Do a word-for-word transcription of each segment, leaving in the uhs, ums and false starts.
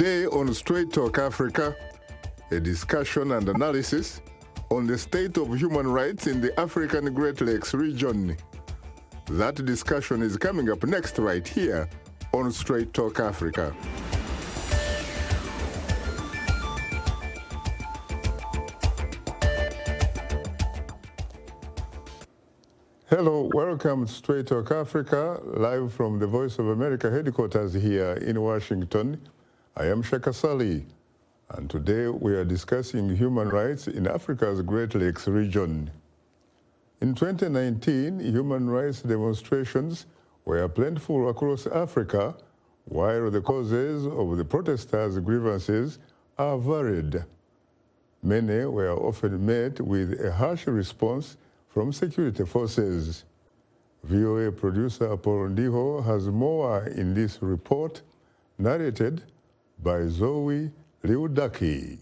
Today on Straight Talk Africa, a discussion and analysis on the state of human rights in the African Great Lakes region. That discussion is coming up next right here on Straight Talk Africa. Hello, welcome to Straight Talk Africa, live from the Voice of America headquarters here in Washington. I am Shaka Sali, and today we are discussing human rights in Africa's Great Lakes region. In twenty nineteen, human rights demonstrations were plentiful across Africa, while the causes of the protesters' grievances are varied. Many were often met with a harsh response from security forces. V O A producer Paul Ndiho has more in this report, narrated by Zoe Liudaki.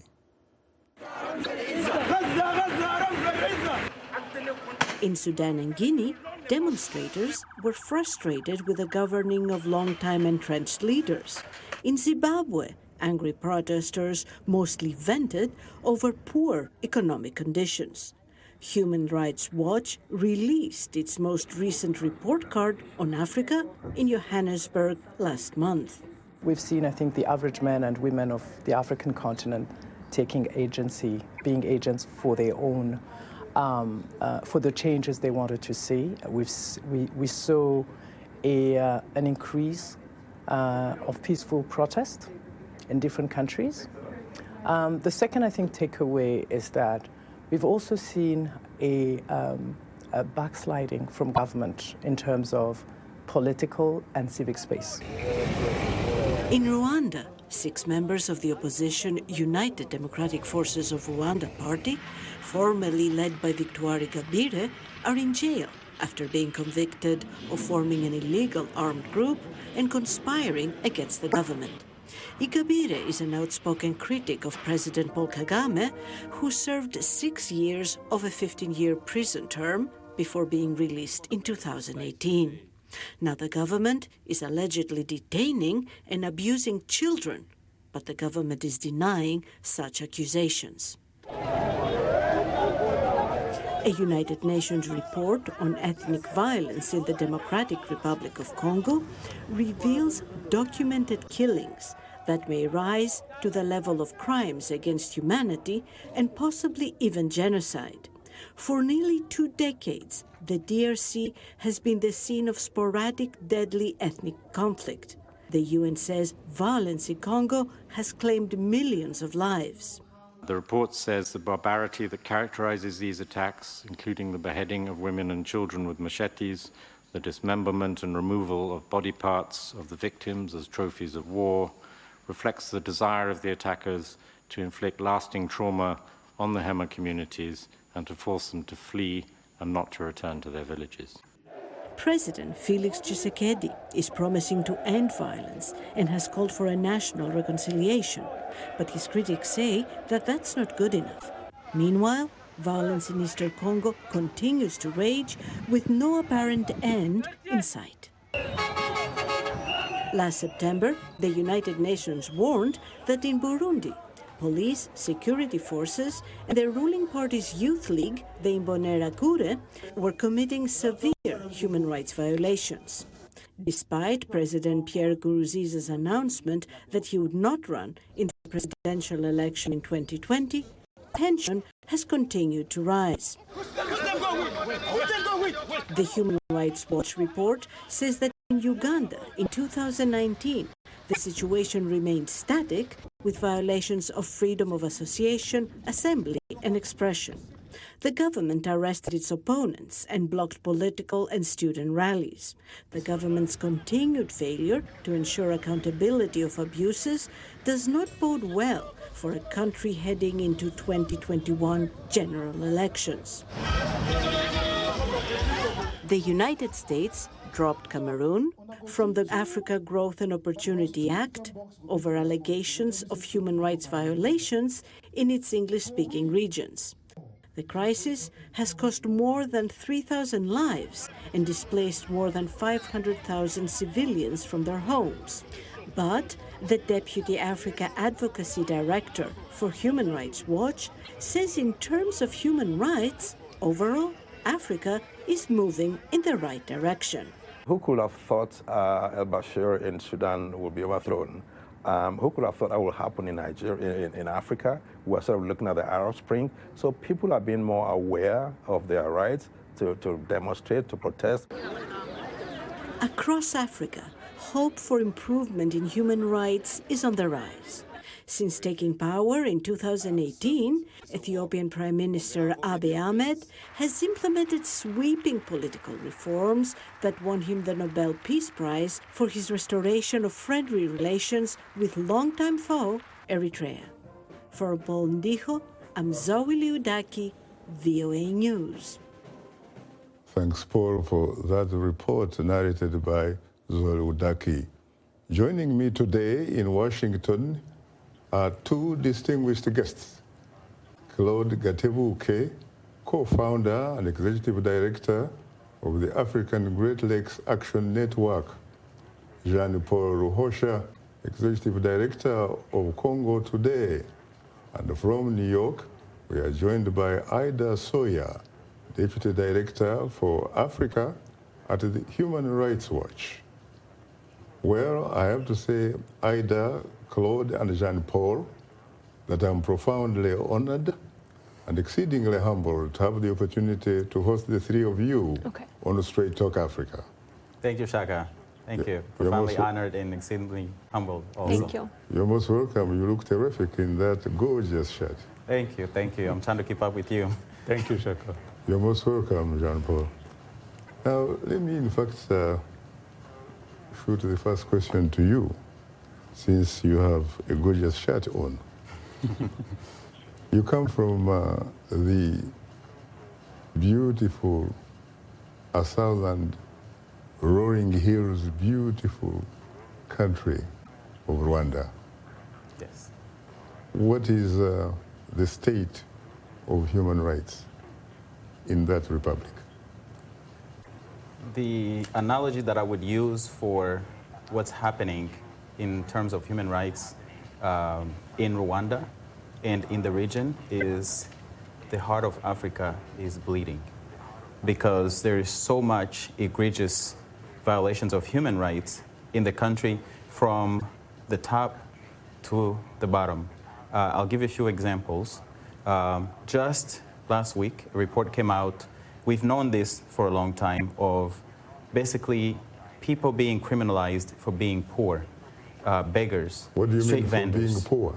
In Sudan and Guinea, demonstrators were frustrated with the governing of long-time entrenched leaders. In Zimbabwe, angry protesters mostly vented over poor economic conditions. Human Rights Watch released its most recent report card on Africa in Johannesburg last month. We've seen, I think, the average men and women of the African continent taking agency, being agents for their own, um, uh, for the changes they wanted to see. We've, we, we saw a, uh, an increase uh, of peaceful protest in different countries. Um, the second, I think, takeaway is that we've also seen a, um, a backsliding from government in terms of political and civic space. In Rwanda, six members of the opposition United Democratic Forces of Rwanda party, formerly led by Victoire Ingabire, are in jail after being convicted of forming an illegal armed group and conspiring against the government. Ingabire is an outspoken critic of President Paul Kagame, who served six years of a fifteen-year prison term before being released in two thousand eighteen. Now the government is allegedly detaining and abusing children, but the government is denying such accusations. A United Nations report on ethnic violence in the Democratic Republic of Congo reveals documented killings that may rise to the level of crimes against humanity and possibly even genocide. For nearly two decades, the D R C has been the scene of sporadic, deadly ethnic conflict. The U N says violence in Congo has claimed millions of lives. The report says the barbarity that characterizes these attacks, including the beheading of women and children with machetes, the dismemberment and removal of body parts of the victims as trophies of war, reflects the desire of the attackers to inflict lasting trauma on the Hema communities and to force them to flee and not to return to their villages. President Felix Tshisekedi is promising to end violence and has called for a national reconciliation, but his critics say that that's not good enough. Meanwhile, violence in eastern Congo continues to rage with no apparent end in sight. Last September, the United Nations warned that in Burundi, police, security forces, and the ruling party's youth league, the Imbonerakure, were committing severe human rights violations. Despite President Pierre Nkurunziza's announcement that he would not run in the presidential election in twenty twenty, tension has continued to rise. The Human Rights Watch report says that in Uganda in two thousand nineteen, the situation remained static, with violations of freedom of association, assembly, and expression. The government arrested its opponents and blocked political and student rallies. The government's continued failure to ensure accountability of abuses does not bode well for a country heading into twenty twenty-one general elections. The United States dropped Cameroon from the Africa Growth and Opportunity Act over allegations of human rights violations in its English-speaking regions. The crisis has cost more than three thousand lives and displaced more than five hundred thousand civilians from their homes. But The Deputy Africa Advocacy Director for Human Rights Watch says in terms of human rights, overall, Africa is moving in the right direction. Who could have thought uh, al-Bashir in Sudan will be overthrown? Um, who could have thought that will happen in Nigeria, in, in Africa? We're sort of looking at the Arab Spring. So people are being more aware of their rights to, to demonstrate, to protest. Across Africa, hope for improvement in human rights is on the rise. Since taking power in two thousand eighteen, Ethiopian Prime Minister Abiy Ahmed has implemented sweeping political reforms that won him the Nobel Peace Prize for his restoration of friendly relations with longtime foe, Eritrea. For Bolndijo, I'm Zoe Liudaki, V O A News. Thanks, Paul, for that report narrated by Zoe Liudaki. Joining me today in Washington are two distinguished guests. Claude Gatebuke, co-founder and executive director of the African Great Lakes Action Network. Jean-Paul Ruhosha, executive director of Congo Today. And from New York, we are joined by Ida Sawyer, deputy director for Africa at the Human Rights Watch. Well, I have to say, Ida, Claude, and Jean-Paul, that I'm profoundly honored and exceedingly humbled to have the opportunity to host the three of you okay. on Straight Talk Africa. Thank you, Shaka. Thank yeah. you. Profoundly honored and exceedingly humbled also. Thank you. You're most welcome. You look terrific in that gorgeous shirt. Thank you, thank you. I'm trying to keep up with you. Thank you, Shaka. You're most welcome, Jean-Paul. Now, let me, in fact, uh, shoot the first question to you, since you have a gorgeous shirt on. You come from uh, the beautiful uh, southern rolling hills, beautiful country of Rwanda. Yes. What is uh, the state of human rights in that republic? The analogy that I would use for what's happening in terms of human rights um, in Rwanda and in the region is the heart of Africa is bleeding, because there is so much egregious violations of human rights in the country from the top to the bottom. Uh, I'll give you a few examples. Um, just last week, a report came out. We've known this for a long time, of basically people being criminalized for being poor, uh, beggars, what do you street mean vendors. For being poor?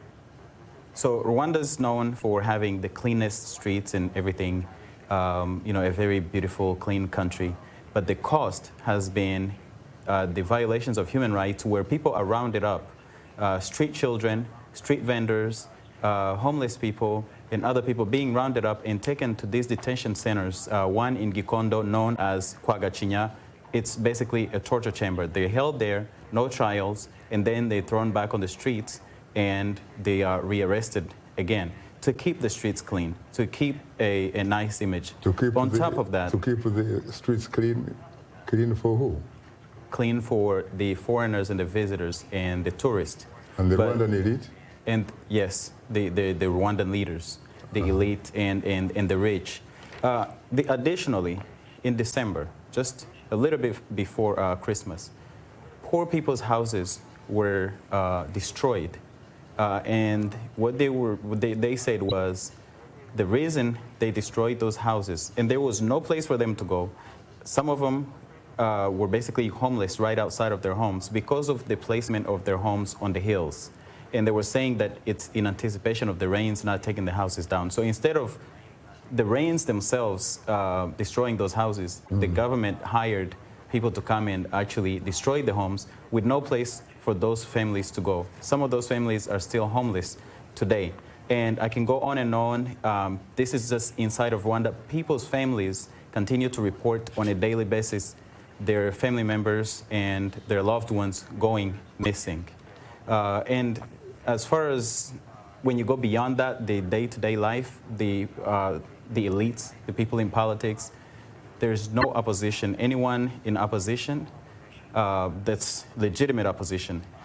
So Rwanda's known for having the cleanest streets and everything, um, you know, a very beautiful, clean country. But the cost has been uh, the violations of human rights, where people are rounded up, uh, street children, street vendors, uh, homeless people, and other people being rounded up and taken to these detention centers, uh, one in Gikondo known as Kwagachinya. It's basically a torture chamber. They're held there, no trials, and then they're thrown back on the streets, and they are rearrested again to keep the streets clean, to keep a, a nice image. To keep on the, top of that, to keep the streets clean, clean for who? Clean for the foreigners and the visitors and the tourists. And the but, Rwandan elite? And yes, the, the, the Rwandan leaders, the uh-huh. elite and, and, and the rich. Uh, the, additionally, in December, just a little bit before uh, Christmas, poor people's houses were uh, destroyed. Uh, and what they were, what they, they said was the reason they destroyed those houses, and there was no place for them to go. Some of them uh, were basically homeless right outside of their homes because of the placement of their homes on the hills. And they were saying that it's in anticipation of the rains not taking the houses down. So instead of the rains themselves uh, destroying those houses, mm-hmm. the government hired people to come and actually destroy the homes with no place for those families to go. Some of those families are still homeless today. And I can go on and on. Um, this is just inside of Rwanda. People's families continue to report on a daily basis their family members and their loved ones going missing. Uh, and as far as when you go beyond that, the day-to-day life, the, uh, the elites, the people in politics, there's no opposition. Anyone in opposition uh, that's legitimate opposition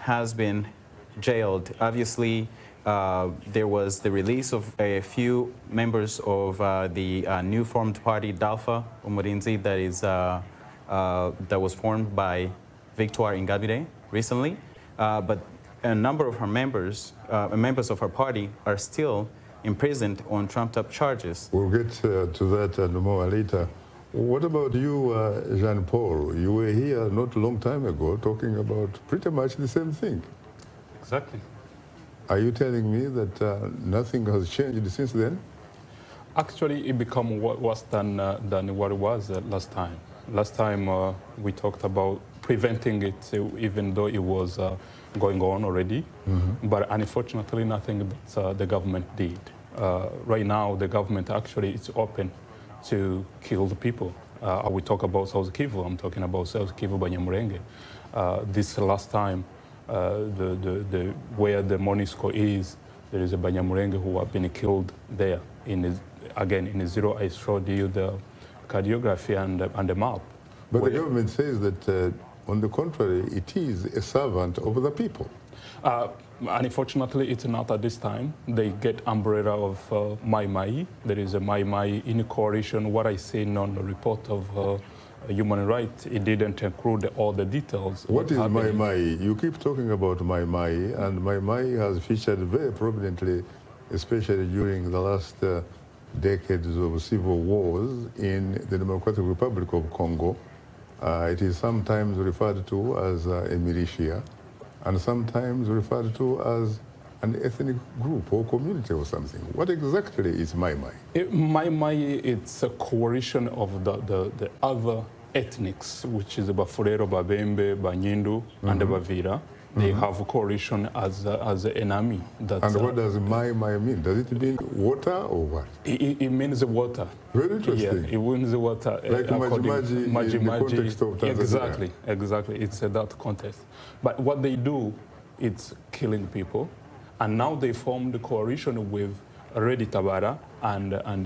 has been jailed. Obviously, uh, there was the release of a few members of uh, the uh, new formed party, Dalfa Umurinzi, that is uh, uh, that was formed by Victoire Ingabire recently. Uh, but a number of her members, uh, members of her party, are still imprisoned on trumped-up charges. We'll get uh, to that and more later. What about you, uh, Jean-Paul? You were here not a long time ago talking about pretty much the same thing. Exactly. Are you telling me that uh, nothing has changed since then? Actually, it became worse than, uh, than what it was uh, last time. Last time uh, we talked about preventing it, uh, even though it was uh, going on already. Mm-hmm. But unfortunately, nothing that uh, the government did. Uh, right now, the government actually is open to kill the people. Uh, I will talk about South Kivu. I'm talking about South Kivu Banyamulenge. Uh, this last time, uh, the, the, the, where the MONUSCO is, there is a Banyamulenge who have been killed there. In his, again, in a zero, I showed you the cardiography and, and the map. But the government says that, uh, on the contrary, it is a servant of the people. Uh, unfortunately, it's not at this time. They get umbrella of uh, Mai Mai. There is a Mai Mai in coalition. What I seen on the report of uh, human rights, it didn't include all the details. What, what is happened. Mai Mai? You keep talking about Mai Mai, and Mai Mai has featured very prominently, especially during the last uh, decades of civil wars in the Democratic Republic of Congo. Uh, it is sometimes referred to as uh, a militia, and sometimes referred to as an ethnic group or community or something. What exactly is Mai Mai? It, Mai Mai, it's a coalition of the, the, the other ethnics, which is Bafulero, Babembe, Banyindu, mm-hmm. and the Bavira. They mm-hmm. have a coalition as, a, as an enemy. And what uh, does Mai Mai mean? Does it mean water or what? It, it means water. Very interesting. Yeah, it means water. Like uh, Maji Maji in the context of Tanzania. Exactly, exactly. It's uh, that context. But what they do, it's killing people. And now they formed a coalition with Redi Tabara and, and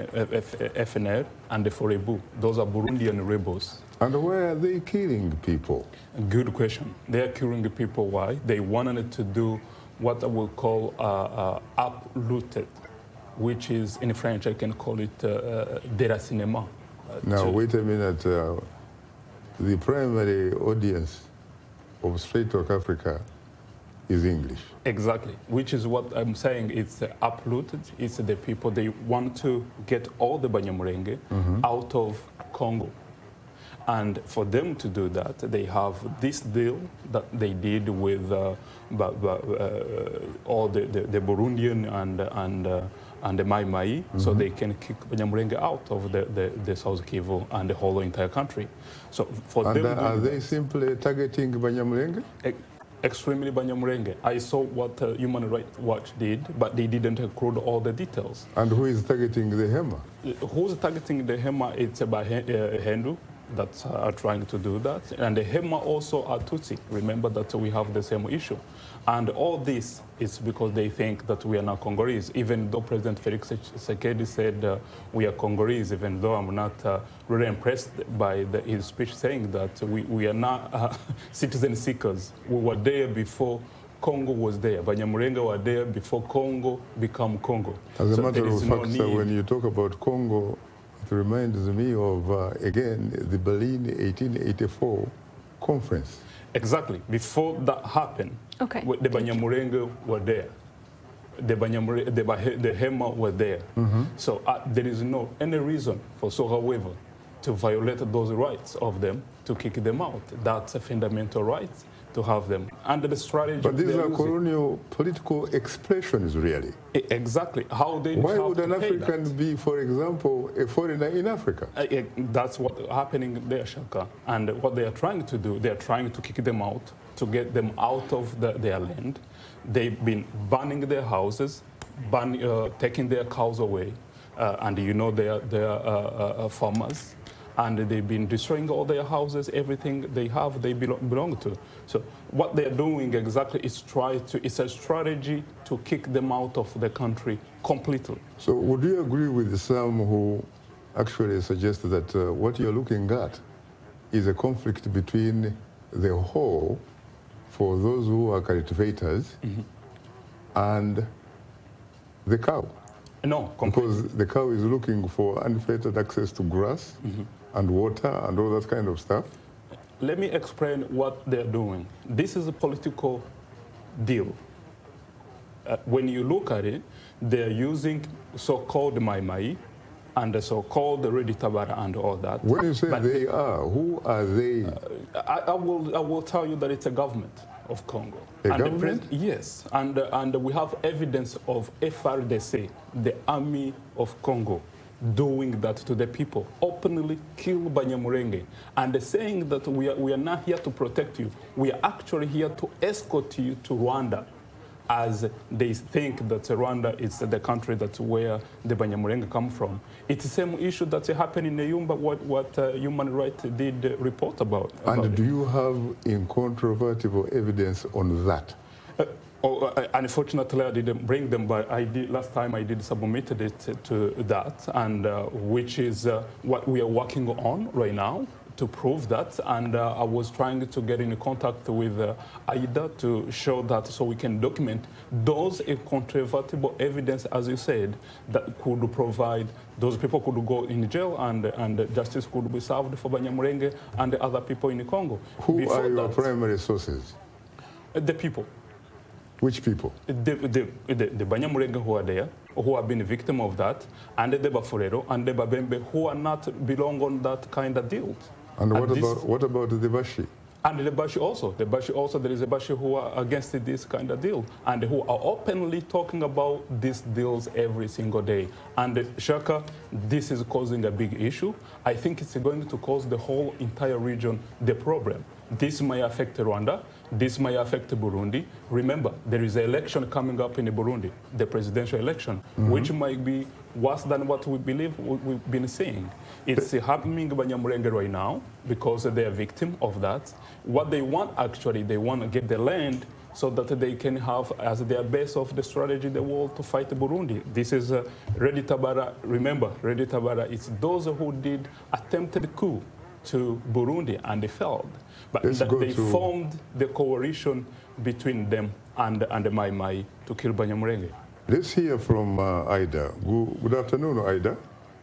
the F N L and the Forebu. Those are Burundian rebels. And why are they killing people? Good question. They are killing people. Why? They wanted to do what I will call uh, uh, uprooted, which is, in French, I can call it uh, déracinement. Uh, now, wait a minute. Uh, the primary audience of Straight Talk Africa is English. Exactly, which is what I'm saying. It's uh, uprooted. It's the people, they want to get all the Banyamulenge mm-hmm. out of Congo. And for them to do that, they have this deal that they did with uh, b b uh, all the, the, the Burundian and, and, uh, and the Mai Mai, mm-hmm. so they can kick Banyamulenge out of the, the, the South Kivu and the whole entire country. So for and them, uh, are they simply targeting Banyamulenge? E extremely Banyamulenge. I saw what uh, Human Rights Watch did, but they didn't include all the details. And who is targeting the Hema? Who's targeting the Hema? It's about uh, Hendu that uh, are trying to do that. And the Hema also are Tutsi. Remember that we have the same issue. And all this is because they think that we are not Congolese, even though President Felix Tshisekedi said uh, we are Congolese, even though I'm not uh, really impressed by the, his speech saying that we, we are not uh, citizen seekers. We were there before Congo was there. Banyamulenge were there before Congo became Congo. As a so matter of fact, no when you talk about Congo, it reminds me of, uh, again, the Berlin eighteen eighty-four conference. Exactly. Before that happened, okay. the Banyamulenge were there. The Banyamulenge, the, the Hema were there. Mm-hmm. So uh, there is no any reason for so, however, to violate those rights of them, to kick them out. That's a fundamental right to have them under the strategy. But these are colonial political expressions, really. Exactly. How they Why have would to an African that? be, for example, a foreigner in Africa? Uh, yeah, that's what's happening there, Shaka. And what they are trying to do, they are trying to kick them out, to get them out of the, their land. They've been burning their houses, burn, uh, taking their cows away, uh, and you know they are, they are uh, uh, farmers. And they've been destroying all their houses, everything they have, they belong, belong to. So what they're doing exactly is try to, it's a strategy to kick them out of the country completely. So would you agree with some who actually suggest that uh, what you're looking at is a conflict between the whole for those who are cultivators mm-hmm. and the cow. No, completely. Because the cow is looking for unfettered access to grass mm-hmm. and water and all that kind of stuff. Let me explain what they're doing. This is a political deal. Uh, when you look at it, they're using so-called Mai Mai and the so-called Redi Tabara and all that. When you say but they are, who are they? Uh, I, I, will, I will tell you that it's a government of Congo. A and government? The yes, and, uh, and we have evidence of F R D C, the army of Congo, doing that to the people, openly kill Banyamulenge, and saying that we are, we are not here to protect you, we are actually here to escort you to Rwanda, as they think that Rwanda is the country that's where the Banyamulenge come from. It's the same issue that happened in Neyumba, what, what uh, Human Rights did uh, report about. And about do it. you have incontrovertible evidence on that? Uh, oh, uh, unfortunately, I didn't bring them, but I did, last time I did submitted it to that, and uh, which is uh, what we are working on right now to prove that. And uh, I was trying to get in contact with uh, AIDA to show that, so we can document those incontrovertible evidence, as you said, that could provide, those people could go in jail and, and justice could be served for Banyamulenge and the other people in Congo. Who Before are your that, primary sources? The people. Which people? The, the, the, the Banyamulenge who are there, who have been victim of that, and the Bafurero and the Babembe who are not belong on that kind of deal. And, and what this, about what about the Bashi? And the Bashi also. The Bashi also, there is a Bashi who are against this kind of deal and who are openly talking about these deals every single day. And Shaka, this is causing a big issue. I think it's going to cause the whole entire region the problem. This may affect Rwanda. This may affect Burundi. Remember, there is an election coming up in Burundi, the presidential election, mm-hmm. which might be worse than what we believe we've been seeing. It's happening in Banyamulenge right now because they are victim of that. What they want, actually, they want to get the land so that they can have as their base of the strategy the world to fight Burundi. This is uh, Redi Tabara. Remember, Redi Tabara, it's those who did attempted coup to Burundi and they failed. But Let's that they to... formed the coalition between them and, and the Mai Mai to kill Banyamulenge. Let's hear from uh, Aida. Good, good afternoon, Aida.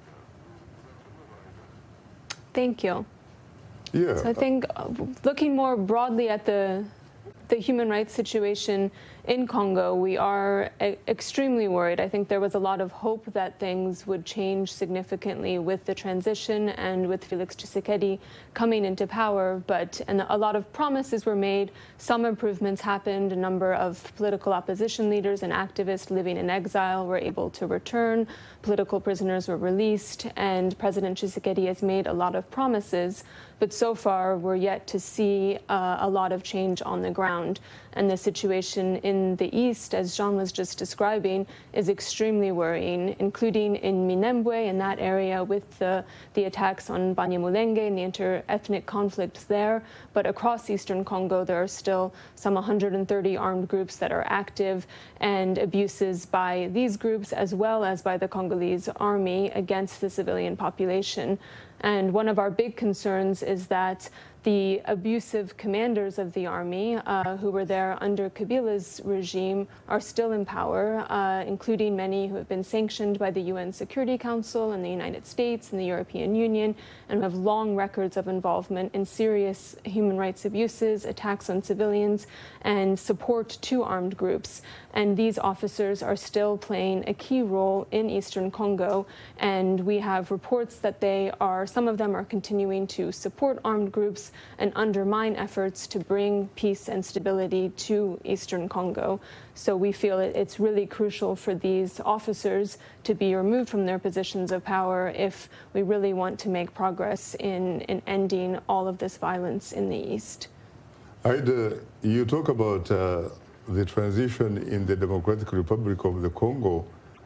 Thank you. Yeah. So I think uh, looking more broadly at the the human rights situation in Congo, we are e extremely worried. I think there was a lot of hope that things would change significantly with the transition and with Felix Tshisekedi coming into power, but and a lot of promises were made. Some improvements happened. A number of political opposition leaders and activists living in exile were able to return. Political prisoners were released, and President Tshisekedi has made a lot of promises, but so far we're yet to see uh, a lot of change on the ground. And the situation in the east, as Jean was just describing, is extremely worrying, including in Minembwe, in that area, with the, the attacks on Banyamulenge and the inter-ethnic conflicts there. But across eastern Congo, there are still some one hundred thirty armed groups that are active, and abuses by these groups as well as by the Congolese army against the civilian population. And one of our big concerns is that the abusive commanders of the army uh, who were there under Kabila's regime are still in power, uh, including many who have been sanctioned by the U N Security Council and the United States and the European Union, and who have long records of involvement in serious human rights abuses, attacks on civilians, and support to armed groups. And these officers are still playing a key role in eastern Congo, and we have reports that they are, some of them are continuing to support armed groups and undermine efforts to bring peace and stability to eastern Congo. So we feel it, it's really crucial for these officers to be removed from their positions of power if we really want to make progress in, in ending all of this violence in the east. Aida, you talk about uh, the transition in the Democratic Republic of the Congo,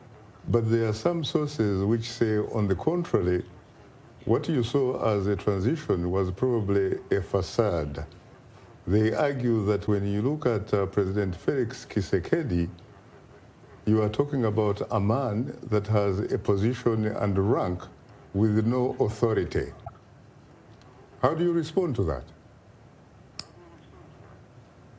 but there are some sources which say, on the contrary, what you saw as a transition was probably a facade. They argue that when you look at uh, President Felix Tshisekedi, you are talking about a man that has a position and rank with no authority. How do you respond to that?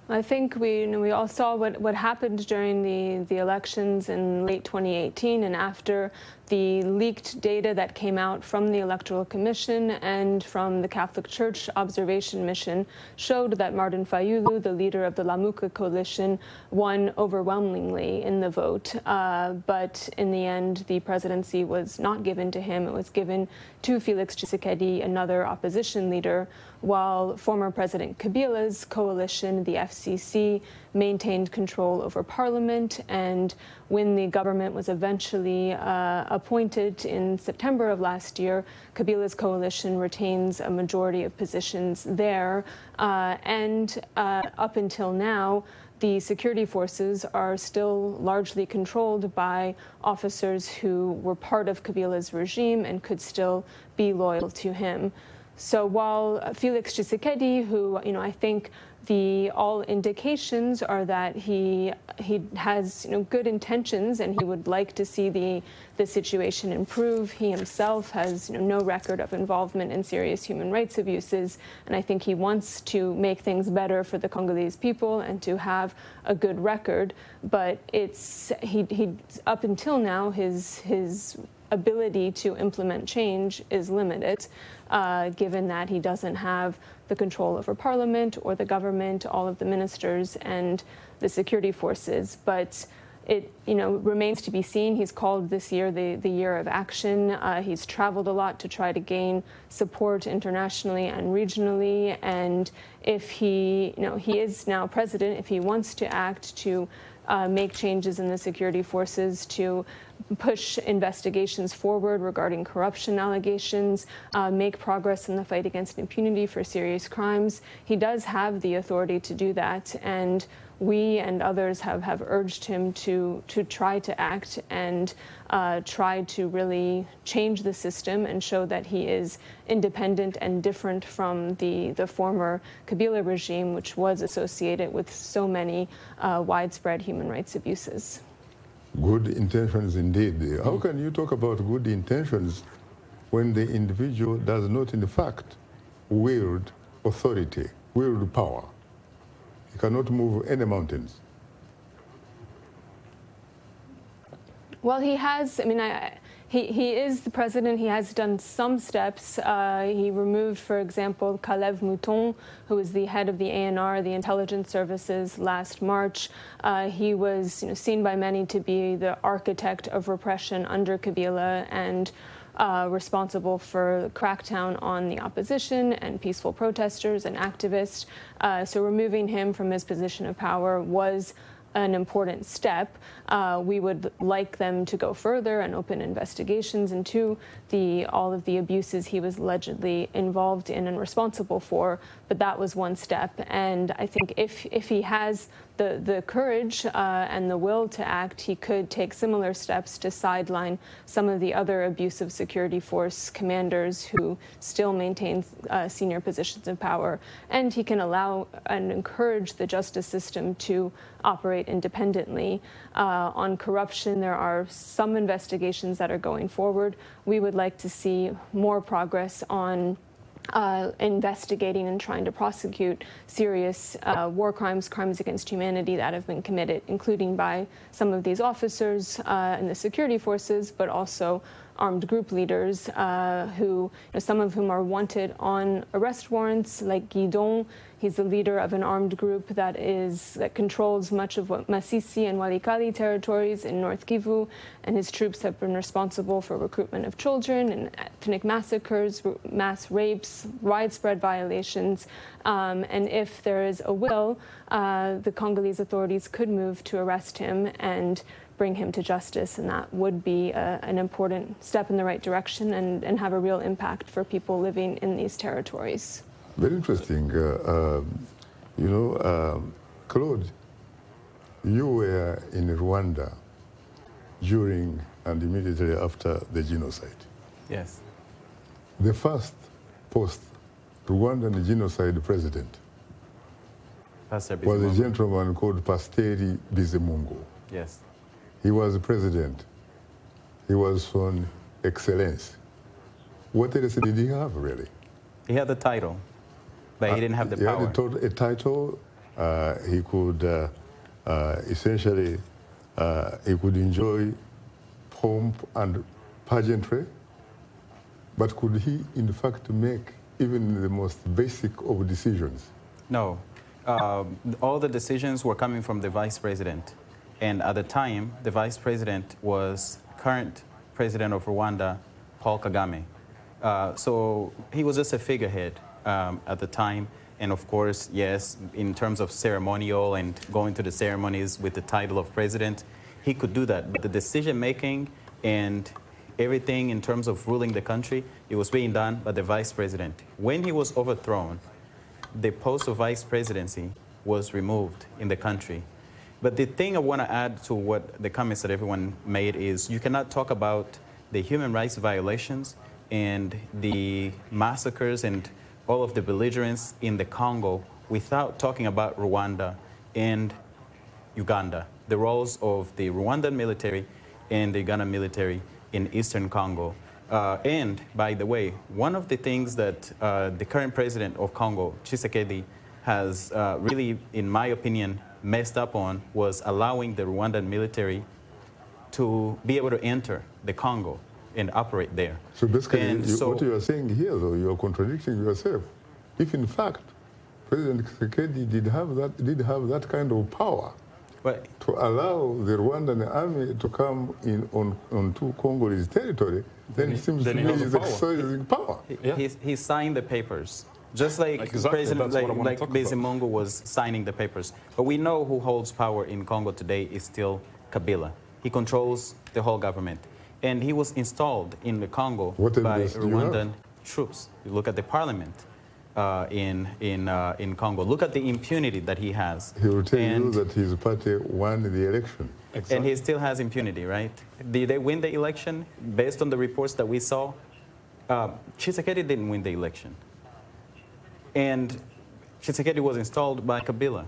I think we, you know, we all saw what, what happened during the, the elections in late twenty eighteen and after the leaked data that came out from the Electoral Commission and from the Catholic Church Observation Mission showed that Martin Fayulu, the leader of the Lamuka coalition, won overwhelmingly in the vote. Uh, but in the end, the presidency was not given to him. It was given to Felix Tshisekedi, another opposition leader, while former President Kabila's coalition, the F C C, maintained control over parliament. And when the government was eventually uh, appointed in September of last year, Kabila's coalition retains a majority of positions there. Uh, and uh, up until now, the security forces are still largely controlled by officers who were part of Kabila's regime and could still be loyal to him. So while Felix Tshisekedi, who, you know, I think the all indications are that he he has, you know, good intentions and he would like to see the the situation improve. He himself has, you know, no record of involvement in serious human rights abuses, and I think he wants to make things better for the Congolese people and to have a good record. But it's he he up until now his his ability to implement change is limited, uh, given that he doesn't have the control over parliament or the government, all of the ministers and the security forces. But it, you know, remains to be seen. He's called this year the, the year of action. Uh, he's traveled a lot to try to gain support internationally and regionally. And if he, you know, he is now president, if he wants to act to uh, make changes in the security forces, to push investigations forward regarding corruption allegations, uh, make progress in the fight against impunity for serious crimes, he does have the authority to do that. And we and others have, have urged him to, to try to act and uh, try to really change the system and show that he is independent and different from the, the former Kabila regime, which was associated with so many uh, widespread human rights abuses. Good intentions indeed. How can you talk about good intentions when the individual does not, in fact, wield authority, wield power? He cannot move any mountains. Well, he has, I mean, I, he, he is the president. He has done some steps. Uh, he removed, for example, Kalev Mouton, who was the head of the A N R, the intelligence services, last March. Uh, he was, you know, seen by many to be the architect of repression under Kabila and uh, responsible for crackdown on the opposition and peaceful protesters and activists. Uh, so removing him from his position of power was an important step. Uh, we would like them to go further and open investigations into the all of the abuses he was allegedly involved in and responsible for. But that was one step. And I think if if he has the the courage uh, and the will to act, he could take similar steps to sideline some of the other abusive security force commanders who still maintain uh, senior positions of power. And he can allow and encourage the justice system to operate independently. Uh, on corruption, there are some investigations that are going forward. We would like to see more progress on Uh, investigating and trying to prosecute serious uh, war crimes, crimes against humanity that have been committed, including by some of these officers uh, in the security forces, but also armed group leaders uh, who, you know, some of whom are wanted on arrest warrants, like Guidon. He's the leader of an armed group that is that controls much of what Masisi and Walikali territories in North Kivu, and his troops have been responsible for recruitment of children and ethnic massacres, mass rapes, widespread violations. Um, and if there is a will, uh, the Congolese authorities could move to arrest him and bring him to justice, and that would be a, an important step in the right direction and, and have a real impact for people living in these territories. Very interesting. Uh, um, you know, um, Claude, you were in Rwanda during and immediately after the genocide. Yes. The first post-Rwandan genocide president Pastor was a Bizimungu. gentleman called Pasteri Bizimungu. Yes. He was president. He was son excellence. What else did he have, really? He had the title, but he didn't have the he power. He had a, a title, uh, he could uh, uh, essentially, uh, he could enjoy pomp and pageantry, but could he in fact make even the most basic of decisions? No. Uh, all the decisions were coming from the vice president. And at the time, the vice president was current president of Rwanda, Paul Kagame. Uh, so he was just a figurehead um, at the time. And of course, yes, in terms of ceremonial and going to the ceremonies with the title of president, he could do that. But the decision making and everything in terms of ruling the country, it was being done by the vice president. When he was overthrown, the post of vice presidency was removed in the country. But the thing I want to add to what the comments that everyone made is you cannot talk about the human rights violations and the massacres and all of the belligerence in the Congo without talking about Rwanda and Uganda, the roles of the Rwandan military and the Ugandan military in Eastern Congo. Uh, and, by the way, one of the things that uh, the current president of Congo, Tshisekedi, has uh, really, in my opinion, messed up on was allowing the Rwandan military to be able to enter the Congo and operate there. So basically, and you, so, what you are saying here, though, you are contradicting yourself. If, in fact, President Tshisekedi did have that, did have that kind of power, but, to allow the Rwandan army to come in on onto Congolese territory, then, then it seems then to he me has he's the power. exercising power. he, Yeah. he's, he signed the papers. Just like Exactly, President, that's what I like, wanna like talk about. Bizimungu was signing the papers. But we know who holds power in Congo today is still Kabila. He controls the whole government. And he was installed in the Congo What by evidence do you have? Rwandan troops. You look at the parliament uh, in, in, uh, in Congo. Look at the impunity that he has. He will tell and, you that his party won the election. And he still has impunity, right? Did they win the election? Based on the reports that we saw, uh, Tshisekedi didn't win the election. And Tshisekedi was installed by Kabila.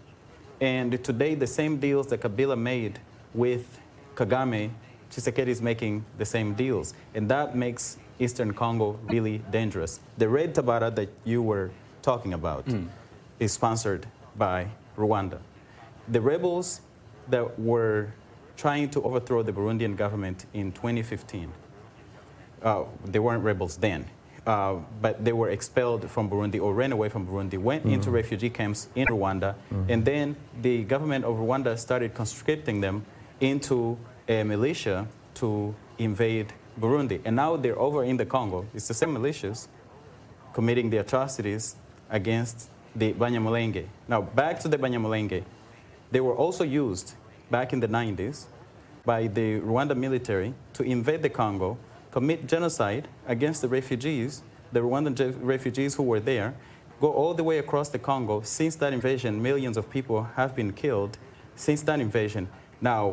And today, the same deals that Kabila made with Kagame, Tshisekedi is making the same deals. And that makes Eastern Congo really dangerous. The Red Tabara that you were talking about mm. is sponsored by Rwanda. The rebels that were trying to overthrow the Burundian government in twenty fifteen, uh, they weren't rebels then. Uh, but they were expelled from Burundi or ran away from Burundi, went mm. into refugee camps in Rwanda, mm. and then the government of Rwanda started conscripting them into a militia to invade Burundi. And now they're over in the Congo. It's the same militias committing the atrocities against the Banyamulenge. Now, back to the Banyamulenge. They were also used back in the nineties by the Rwanda military to invade the Congo, commit genocide against the refugees, the Rwandan refugees who were there, go all the way across the Congo. Since that invasion, millions of people have been killed since that invasion. Now,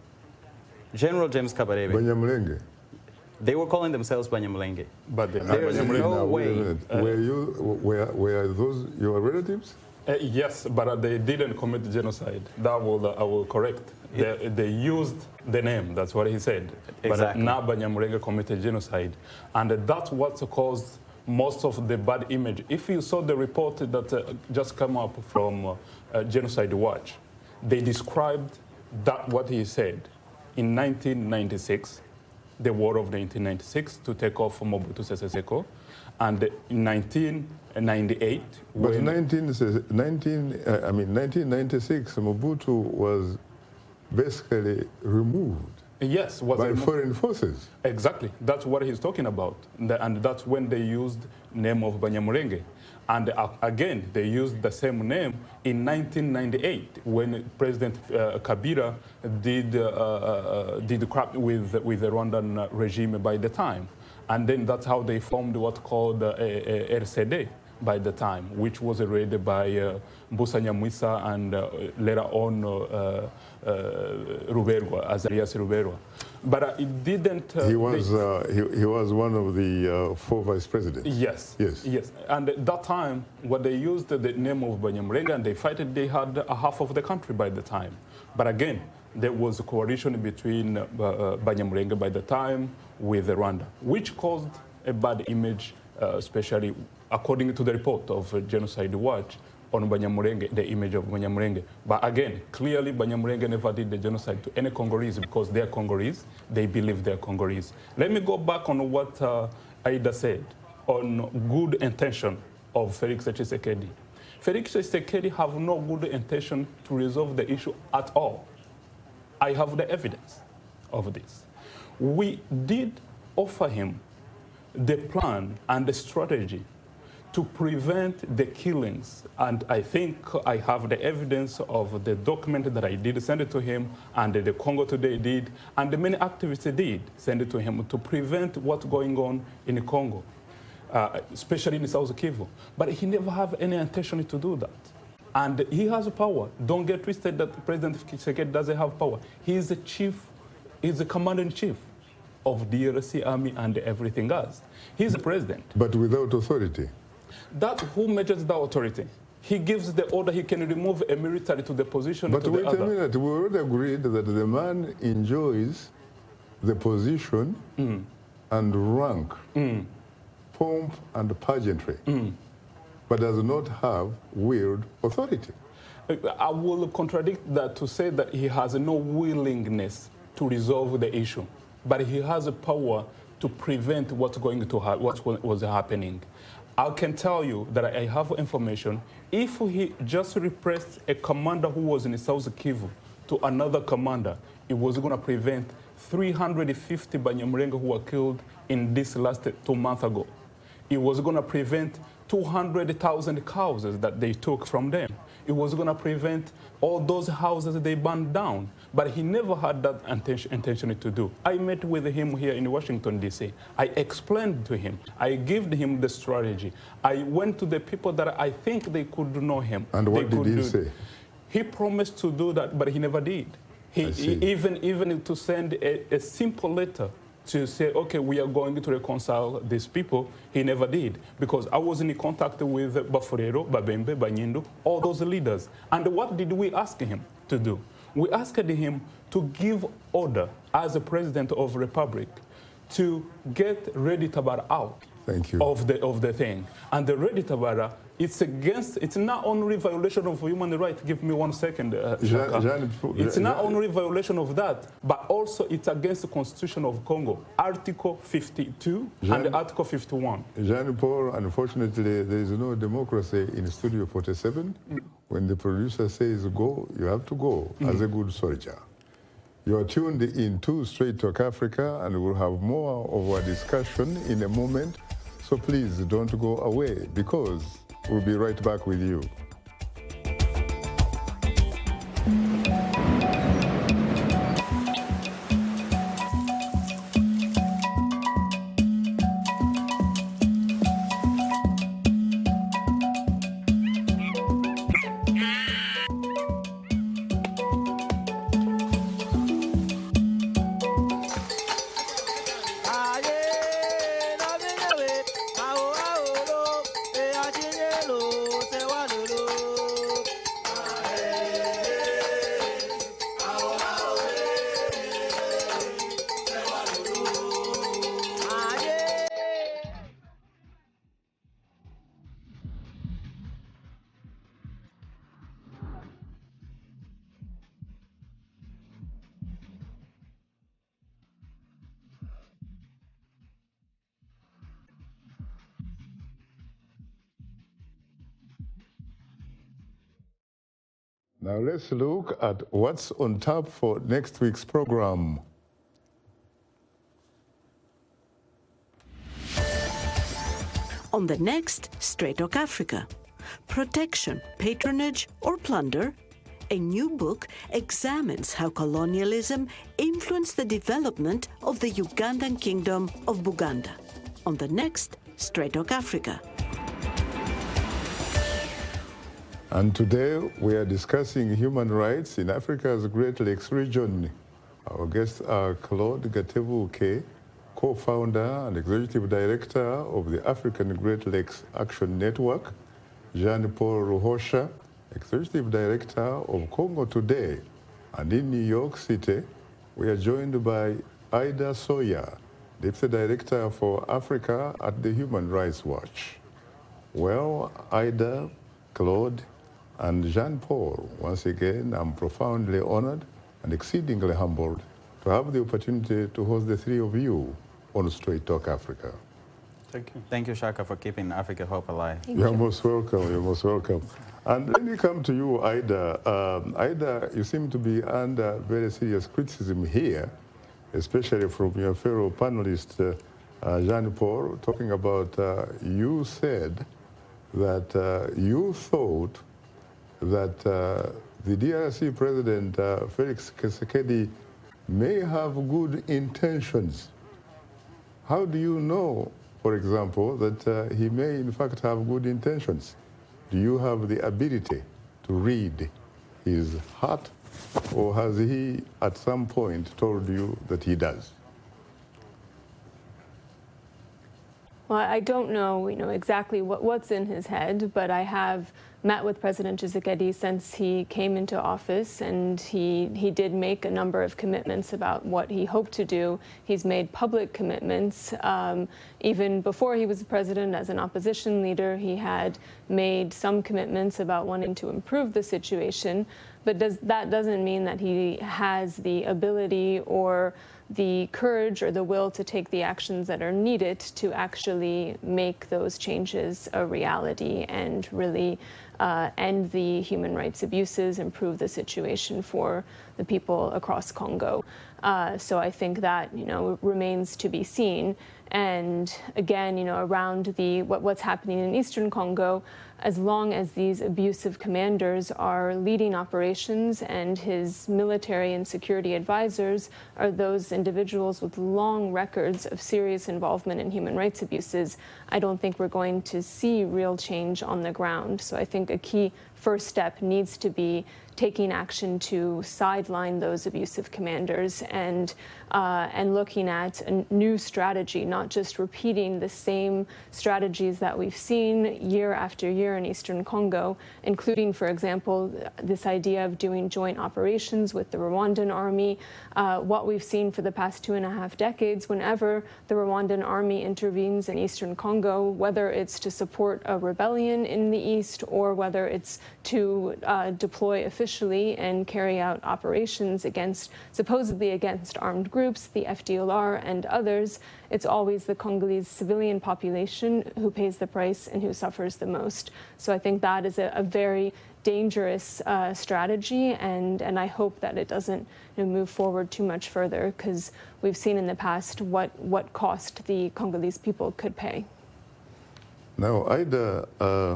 General James Kabarebe, Banyamulenge. They were calling themselves Banyamulenge. But the, there is no way. Uh, were you, were, were those your relatives? Uh, yes, but uh, they didn't commit genocide. That will, uh, I will correct. They, they used the name, that's what he said. Exactly. But uh, now Banyamulenge committed genocide. And uh, that's what caused most of the bad image. If you saw the report that uh, just came up from uh, uh, Genocide Watch, they described that what he said in nineteen ninety-six, the war of nineteen ninety-six, to take off Mobutu Sese Seko, and in nineteen ninety-eight, but when nineteen, nineteen, uh, I mean, nineteen ninety-six, Mobutu was basically removed. Yes, was by foreign forces. Exactly, that's what he's talking about, and that's when they used name of Banyamulenge. And uh, again, they used the same name in nineteen ninety-eight when President uh, Kabila did uh, uh, did crap with with the Rwandan regime by the time, and then that's how they formed what called uh, R C D by the time, which was led by uh, Mbusa Nyamwisa and uh, later on uh, uh, Ruberwa, Azarias Ruberwa. But uh, it didn't... Uh, he, was, uh, he, he was one of the uh, four vice presidents. Yes. Yes. Yes. And at that time, when they used the name of Banyamulenge and they fight it, they had a half of the country by the time. But again, there was a coalition between uh, uh, Banyamulenge by the time with Rwanda, which caused a bad image, uh, especially according to the report of uh, Genocide Watch, on Banyamulenge, the image of Banyamulenge. But again, clearly Banyamulenge never did the genocide to any Congolese because they're Congolese, they believe they're Congolese. Let me go back on what uh, Aida said on good intention of Felix Tshisekedi. Felix Tshisekedi have no good intention to resolve the issue at all. I have the evidence of this. We did offer him the plan and the strategy to prevent the killings. And I think I have the evidence of the document that I did send it to him, and the Congo Today did, and the many activists did send it to him to prevent what's going on in the Congo, uh, especially in South Kivu. But he never have any intention to do that. And he has power. Don't get twisted that President Tshisekedi doesn't have power. He is the chief, he's the commander-in-chief of the D R C army and everything else. He's the president. But without authority. That's who measures the authority. He gives the order, he can remove a military to the position but to wait the other. a minute, we already agreed that the man enjoys the position mm. and rank, mm. pomp and pageantry, mm. but does not have willed authority. I will contradict that to say that he has no willingness to resolve the issue, but he has a power to prevent what's going to ha what was happening. I can tell you that I have information. If he just repressed a commander who was in South Kivu to another commander, it was going to prevent three hundred fifty Banyamulenge who were killed in this last two months ago. It was going to prevent two hundred thousand cows that they took from them. It was going to prevent all those houses they burned down. But he never had that intention, intention to do. I met with him here in Washington, D C I explained to him. I gave him the strategy. I went to the people that I think they could know him. And what they did he do. say? He promised to do that, but he never did. He, he even, even to send a, a simple letter to say, okay, we are going to reconcile these people, he never did. Because I was in contact with Bafurero, Babembe, Banyindu, all those leaders. And what did we ask him to do? We asked him to give order as a president of the republic to get Redi Tabara out Thank you. of the of the thing. And the Redi Tabara, it's against, it's not only violation of human rights. Give me one second, uh, Jean, Jean, It's Jean, not only violation of that, but also it's against the Constitution of Congo, Article fifty-two Jean, and Article fifty-one. Jean-Paul, unfortunately, there is no democracy in Studio forty-seven. Mm. When the producer says go, you have to go mm. as a good soldier. You are tuned in to Straight Talk Africa, and we'll have more of our discussion in a moment. So please don't go away, because we'll be right back with you. Now let's look at what's on tap for next week's program. On the next Straight Talk Africa, protection, patronage, or plunder? A new book examines how colonialism influenced the development of the Ugandan kingdom of Buganda. On the next Straight Talk Africa. And today we are discussing human rights in Africa's Great Lakes region. Our guests are Claude Gatebuke, co-founder and executive director of the African Great Lakes Action Network, Jean-Paul Ruhosha, executive director of Congo Today. And in New York City, we are joined by Ida Sawyer, deputy director for Africa at the Human Rights Watch. Well, Ida, Claude, And Jean Paul, once again, I'm profoundly honored and exceedingly humbled to have the opportunity to host the three of you on Straight Talk Africa. Thank you. Thank you, Shaka, for keeping Africa Hope alive. Thank You're you. most welcome. You're most welcome. And let me come to you, Ida. Um, Ida, you seem to be under very serious criticism here, especially from your fellow panelist, uh, uh, Jean Paul, talking about uh, you said that uh, you thought that uh, the D R C president, uh, Felix Tshisekedi, may have good intentions. How do you know, for example, that uh, he may in fact have good intentions? Do you have the ability to read his heart, or has he at some point told you that he does? Well, I don't know, you know, exactly what, what's in his head, but I have met with President Tshisekedi since he came into office, and he, he did make a number of commitments about what he hoped to do. He's made public commitments. Um, even before he was president, as an opposition leader, he had made some commitments about wanting to improve the situation, but does, that doesn't mean that he has the ability or the courage or the will to take the actions that are needed to actually make those changes a reality and really uh, end the human rights abuses, improve the situation for the people across Congo. Uh, so I think that, you know, remains to be seen. And again, you know, around the what, what's happening in Eastern Congo, as long as these abusive commanders are leading operations and his military and security advisors are those individuals with long records of serious involvement in human rights abuses, I don't think we're going to see real change on the ground. So I think a key first step needs to be taking action to sideline those abusive commanders and uh, and looking at a new strategy, not just repeating the same strategies that we've seen year after year in Eastern Congo, including, for example, this idea of doing joint operations with the Rwandan army. Uh, what we've seen for the past two and a half decades, whenever the Rwandan army intervenes in Eastern Congo, whether it's to support a rebellion in the east or whether it's to uh, deploy officially and carry out operations against, supposedly against armed groups, the F D L R and others, it's always the Congolese civilian population who pays the price and who suffers the most. So I think that is a, a very dangerous uh, strategy, and, and I hope that it doesn't you know, move forward too much further, because we've seen in the past what, what cost the Congolese people could pay. Now, Ida, uh,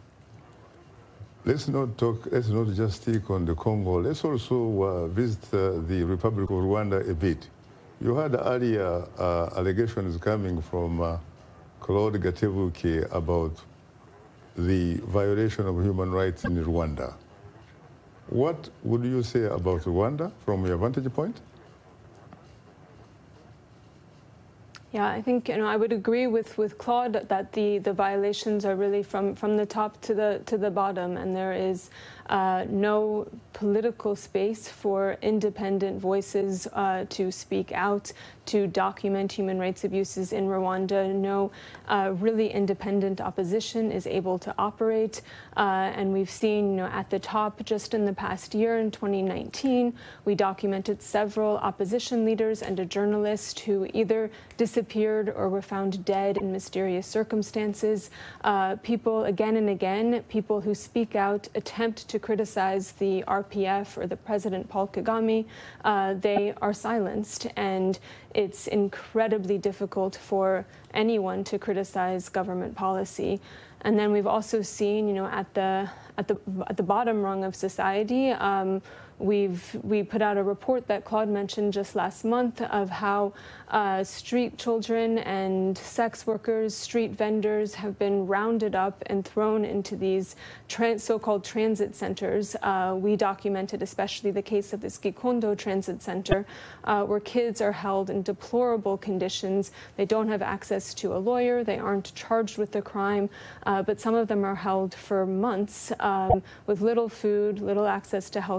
let's not talk, let's not just stick on the Congo. Let's also uh, visit uh, the Republic of Rwanda a bit. You had earlier uh, allegations coming from uh, Claude Gatebuke about the violation of human rights in Rwanda. What would you say about Rwanda from your vantage point? Yeah, I think you know I would agree with, with Claude that the, the violations are really from, from the top to the to the bottom, and there is uh, no political space for independent voices uh, to speak out, to document human rights abuses in Rwanda. No uh, really independent opposition is able to operate, uh, and we've seen you know at the top just in the past year in twenty nineteen, we documented several opposition leaders and a journalist who either disappeared disappeared or were found dead in mysterious circumstances. Uh, people, again and again, people who speak out, attempt to criticize the R P F or the President Paul Kagame, uh, they are silenced. And it's incredibly difficult for anyone to criticize government policy. And then we've also seen, you know, at the at the at the bottom rung of society, um, we've we put out a report that Claude mentioned just last month of how uh, street children and sex workers, street vendors have been rounded up and thrown into these trans so-called transit centers. Uh, we documented especially the case of this Gikondo Transit Center, uh, where kids are held in deplorable conditions. They don't have access to a lawyer. They aren't charged with the crime, uh, but some of them are held for months um, with little food, little access to health care.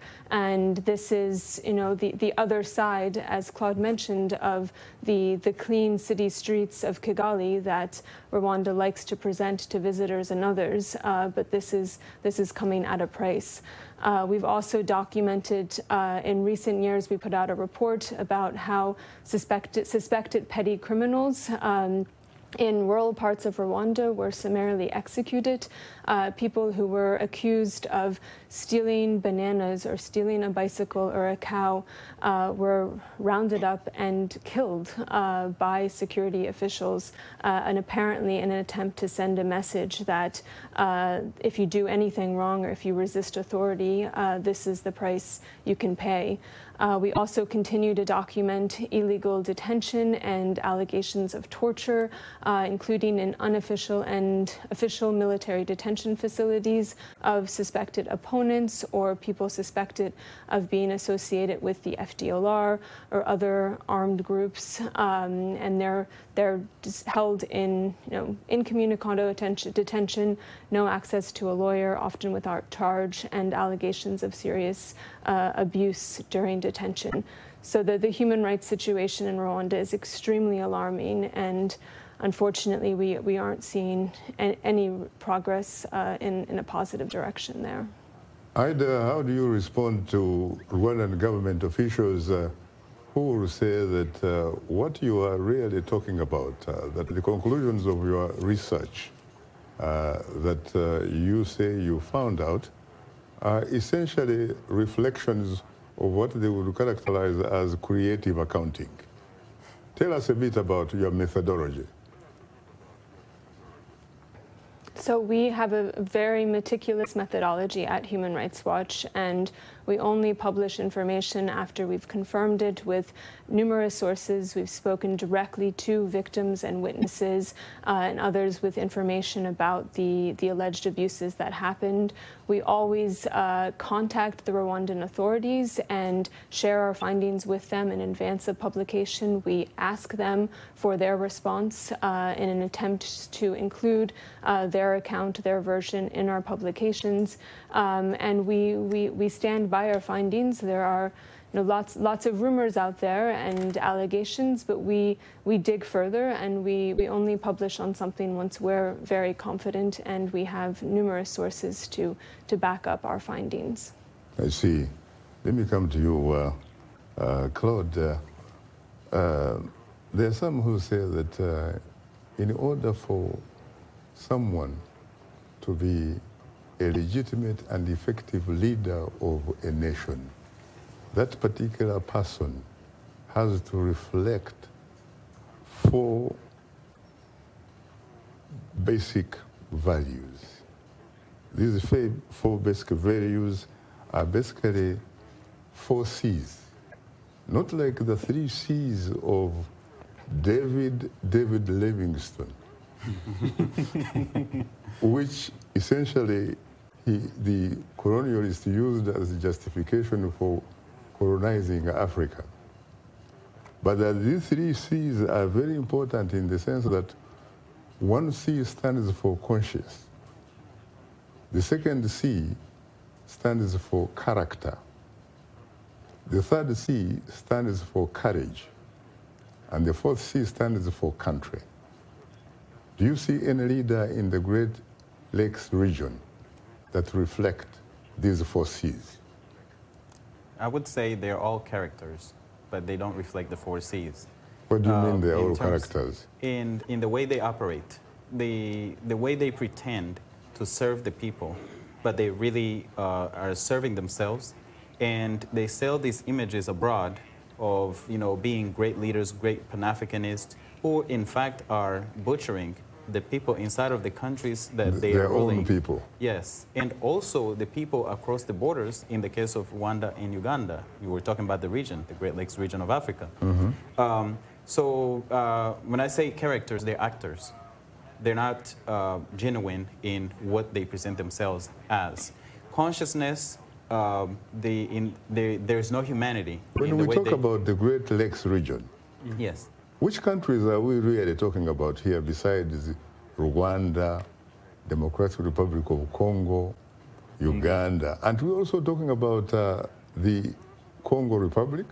And this is, you know, the, the other side, as Claude mentioned, of the, the clean city streets of Kigali that Rwanda likes to present to visitors and others. Uh, but this is, this is coming at a price. Uh, we've also documented uh, in recent years, we put out a report about how suspected, suspected petty criminals um, in rural parts of Rwanda were summarily executed. Uh, people who were accused of stealing bananas or stealing a bicycle or a cow uh, were rounded up and killed uh, by security officials, uh, and apparently in an attempt to send a message that uh, if you do anything wrong or if you resist authority, uh, this is the price you can pay. Uh, we also continue to document illegal detention and allegations of torture, uh, including in unofficial and official military detention facilities of suspected opponents or people suspected of being associated with the F D L R or other armed groups, um, and they're they're just held in you know incommunicado detention, detention, no access to a lawyer, often without charge, and allegations of serious uh, abuse during detention. So the, the human rights situation in Rwanda is extremely alarming, and unfortunately we, we aren't seeing a, any progress uh, in, in a positive direction there. Ida, how do you respond to Rwandan government officials uh, who will say that uh, what you are really talking about, uh, that the conclusions of your research uh, that uh, you say you found out are essentially reflections of what they would characterize as creative accounting? Tell us a bit about your methodology. So we have a very meticulous methodology at Human Rights Watch, and we only publish information after we've confirmed it with numerous sources. We've spoken directly to victims and witnesses uh, and others with information about the, the alleged abuses that happened. We always uh, contact the Rwandan authorities and share our findings with them in advance of publication. We ask them for their response uh, in an attempt to include uh, their account, their version in our publications. Um, and we, we, we stand by our findings. There are you know, lots, lots of rumors out there and allegations, but we, we dig further, and we, we only publish on something once we're very confident and we have numerous sources to, to back up our findings. I see. Let me come to you, uh, uh, Claude. Uh, uh, there are some who say that uh, in order for someone to be a legitimate and effective leader of a nation, that particular person has to reflect four basic values. These four basic values are basically four C's, not like the three C's of David, David Livingstone, which essentially he, the colonialists used as a justification for colonizing Africa. But uh, these three C's are very important in the sense that one C stands for conscience. The second C stands for character. The third C stands for courage. And the fourth C stands for country. Do you see any leader in the Great Lakes region that reflect these four C's? I would say they're all characters, but they don't reflect the four C's. What do you uh, mean they're all terms, characters? In, in the way they operate, the, the way they pretend to serve the people, but they really uh, are serving themselves, and they sell these images abroad of you know, being great leaders, great Pan-Africanists, who in fact are butchering the people inside of the countries that they Their are ruling. own people. Yes, and also the people across the borders. In the case of Rwanda and Uganda, you were talking about the region, the Great Lakes region of Africa. Mm-hmm. um, so uh, when I say characters, they're actors. They're not uh, genuine in what they present themselves as. Consciousness, um, the, in, the, there's no humanity. When in we the way talk they, about the Great Lakes region, yes. which countries are we really talking about here besides Rwanda, Democratic Republic of Congo, Uganda. Mm-hmm. And we're also talking about uh, the Congo Republic,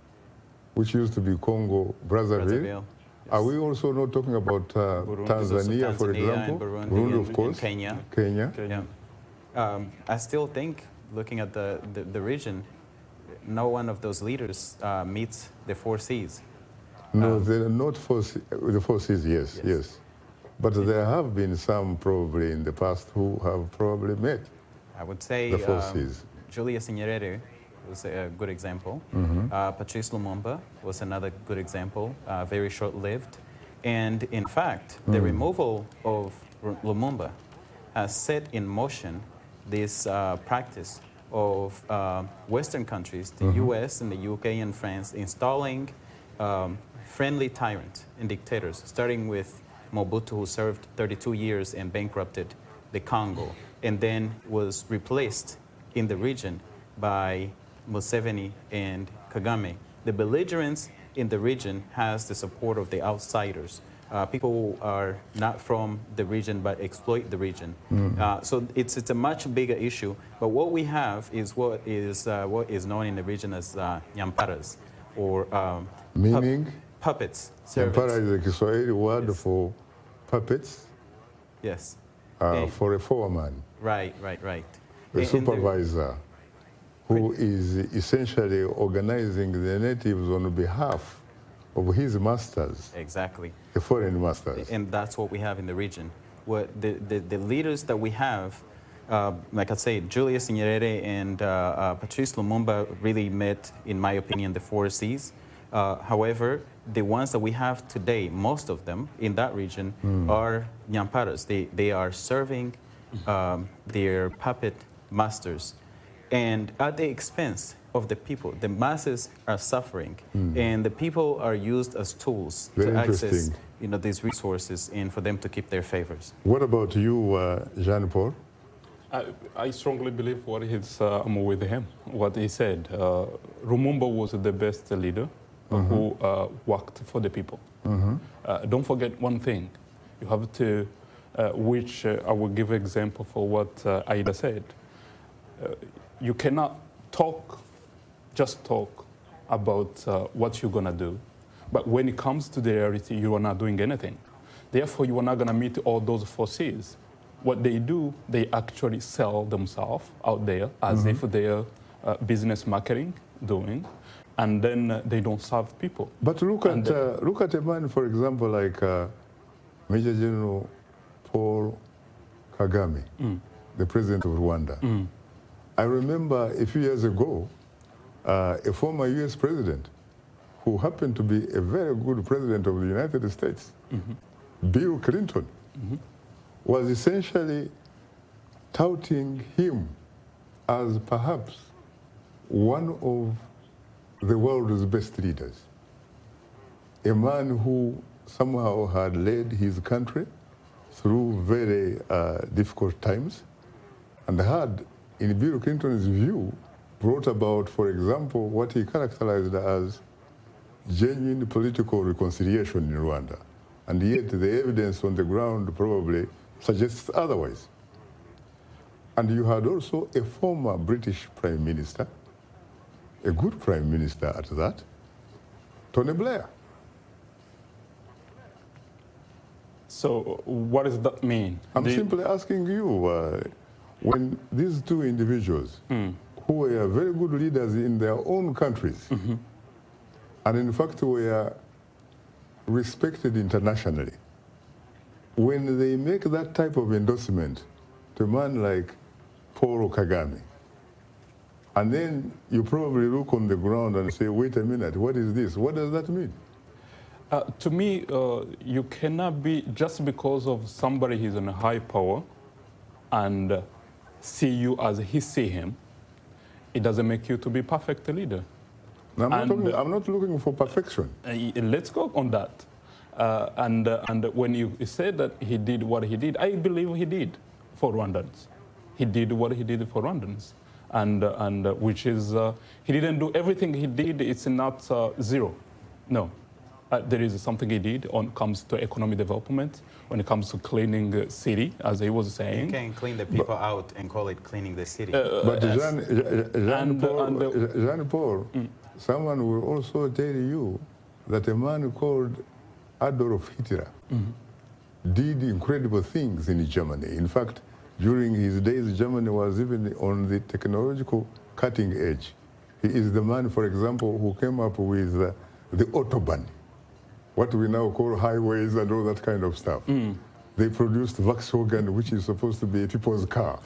which used to be Congo Brazzaville. Brazzaville. Yes. Are we also not talking about uh, Burundi, Tanzania, Tanzania, for example? Burundi, Burundi, and, of course. Kenya. Kenya. Yeah. Um, I still think, looking at the, the, the region, no one of those leaders uh, meets the four C's. No, um, they're not four C, the four C's, yes, yes, yes. But there have been some probably in the past who have probably met I would say the four um, C's. Julius Nyerere was a good example. Mm-hmm. uh, Patrice Lumumba was another good example, uh, very short-lived. And in fact, the Mm. removal of R- Lumumba has set in motion this uh, practice of uh, Western countries, the Mm-hmm. U S and the U K and France, installing um, friendly tyrants and dictators, starting with Mobutu, who served thirty-two years and bankrupted the Congo, and then was replaced in the region by Museveni and Kagame. The belligerents in the region has the support of the outsiders. Uh, people who are not from the region but exploit the region. Mm. Uh, so it's, it's a much bigger issue. But what we have is what is, uh, what is known in the region as uh, nyamparas, or um, Meaning? Pu- puppets. Nyampara is a Kiswahili word Yes. for puppets, Yes. uh, Okay. for a foreman, Right, right, right. a And- and the- supervisor, who is essentially organizing the natives on behalf of his masters, Exactly. the foreign masters. And that's what we have in the region. What the, the, the leaders that we have, uh, like I said, Julius Nyerere and uh, uh, Patrice Lumumba really met, in my opinion, the four C's. Uh, however, the ones that we have today, most of them in that region, mm. are nyamparas. They, they are serving um, their puppet masters, and at the expense of the people. The masses are suffering, mm. and the people are used as tools Very to access, interesting. you know, these resources and for them to keep their favors. What about you, uh, Jean-Paul? I, I strongly believe what he's, uh, I'm with him, what he said. Uh, Lumumba was the best leader mm-hmm. who uh, worked for the people. Mm-hmm. uh, don't forget one thing. You have to, uh, which uh, I will give an example for what uh, Aida said. Uh, you cannot talk, just talk about uh, what you're going to do. But when it comes to the reality, you are not doing anything. Therefore, you are not going to meet all those four C's. What they do, they actually sell themselves out there as mm-hmm. if they're uh, business marketing doing, and then uh, they don't serve people. But look and at uh, look at a man, for example, like uh, Major General Paul Kagame, mm. the president of Rwanda. Mm. I remember a few years ago, uh, a former U S president who happened to be a very good president of the United States, mm-hmm. Bill Clinton, mm-hmm. was essentially touting him as perhaps one of the world's best leaders. A man who somehow had led his country through very uh, difficult times and had, in Bill Clinton's view, brought about, for example, what he characterized as genuine political reconciliation in Rwanda. And yet the evidence on the ground probably suggests otherwise. And you had also a former British Prime Minister, a good Prime Minister at that, Tony Blair. So what does that mean? I'm the simply asking you, uh, when these two individuals, mm. who were very good leaders in their own countries, mm-hmm. and in fact were respected internationally, when they make that type of endorsement to a man like Paul Kagame, and then you probably look on the ground and say, wait a minute, what is this? What does that mean? Uh, to me, uh, you cannot be, just because of somebody who's in a high power and uh, see you as he see him, it doesn't make you to be perfect leader. Now, I'm, and, not talking, I'm not looking for perfection. Uh, let's go on that. Uh, and, uh, and when you said that he did what he did, I believe he did for Rwandans. He did what he did for Rwandans. And, uh, and uh, which is, uh, he didn't do everything he did, it's not uh, zero. No. Uh, uh, there is something he did when it comes to economic development, when it comes to cleaning the city, as he was saying. You can clean the people but, out and call it cleaning the city. Uh, but Jean, Jean, and, Paul, and, uh, Jean Paul mm. someone will also tell you that a man called Adolf Hitler mm-hmm. did incredible things in Germany. In fact, during his days, Germany was even on the technological cutting edge. He is the man, for example, who came up with uh, the Autobahn, what we now call highways and all that kind of stuff. Mm. They produced Volkswagen, which is supposed to be a people's car.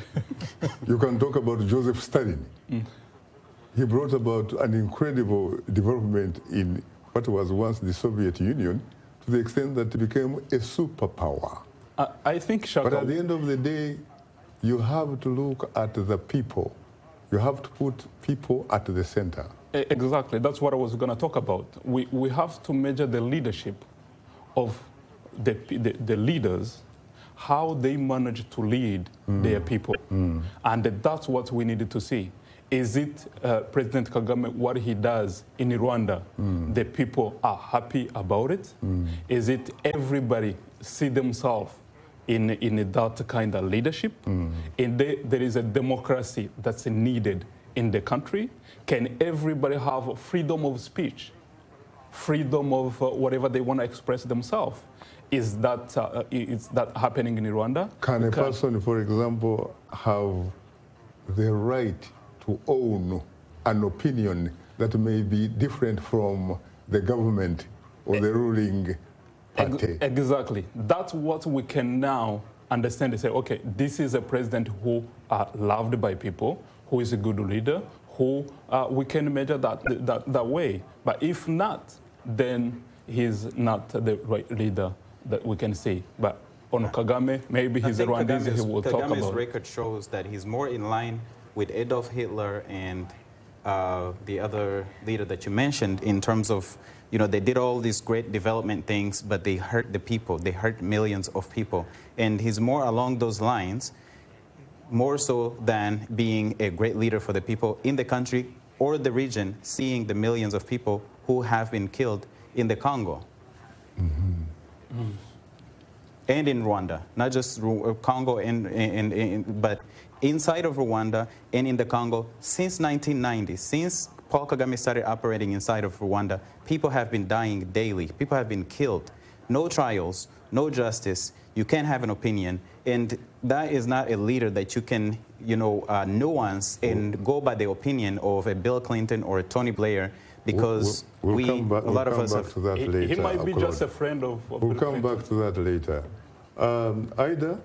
You can talk about Joseph Stalin. Mm. He brought about an incredible development in what was once the Soviet Union, to the extent that it became a superpower. Uh, I think, Shaka, but at the end of the day, you have to look at the people. You have to put people at the center. Exactly. That's what I was going to talk about. We, we have to measure the leadership of the, the, the leaders, how they manage to lead mm. their people. Mm. And that's what we needed to see. Is it uh, President Kagame, what he does in Rwanda, mm. the people are happy about it? Mm. Is it everybody see themselves in, in that kind of leadership? Mm. And they, there is a democracy that's needed in the country. Can everybody have freedom of speech, freedom of uh, whatever they want to express themselves? Is that, uh, is that happening in Rwanda? Can a person, for example, have the right to own an opinion that may be different from the government or the ruling party? Exactly. That's what we can now understand and say, okay, this is a president who are loved by people, who is a good leader, who uh, we can measure that, that, that way. But if not, then he's not the right leader that we can say. But on Kagame, maybe he's the one he will talk about. Kagame's record shows that he's more in line with Adolf Hitler and uh, the other leader that you mentioned in terms of, you know, they did all these great development things, but they hurt the people. They hurt millions of people. And he's more along those lines, more so than being a great leader for the people in the country or the region, seeing the millions of people who have been killed in the Congo. Mm-hmm. Mm. And in Rwanda, not just Congo, and, and, and, but inside of Rwanda and in the Congo, since nineteen ninety, since Paul Kagame started operating inside of Rwanda, people have been dying daily. People have been killed. No trials, no justice. You can't have an opinion. And that is not a leader that you can, you know, uh, nuance and go by the opinion of a Bill Clinton or a Tony Blair, because we'll, we'll, we'll we, back, a lot we'll of us back have... To that later, he, he might be Claude. just a friend of... of we'll Bill come Clinton. back to that later. Um, Ida?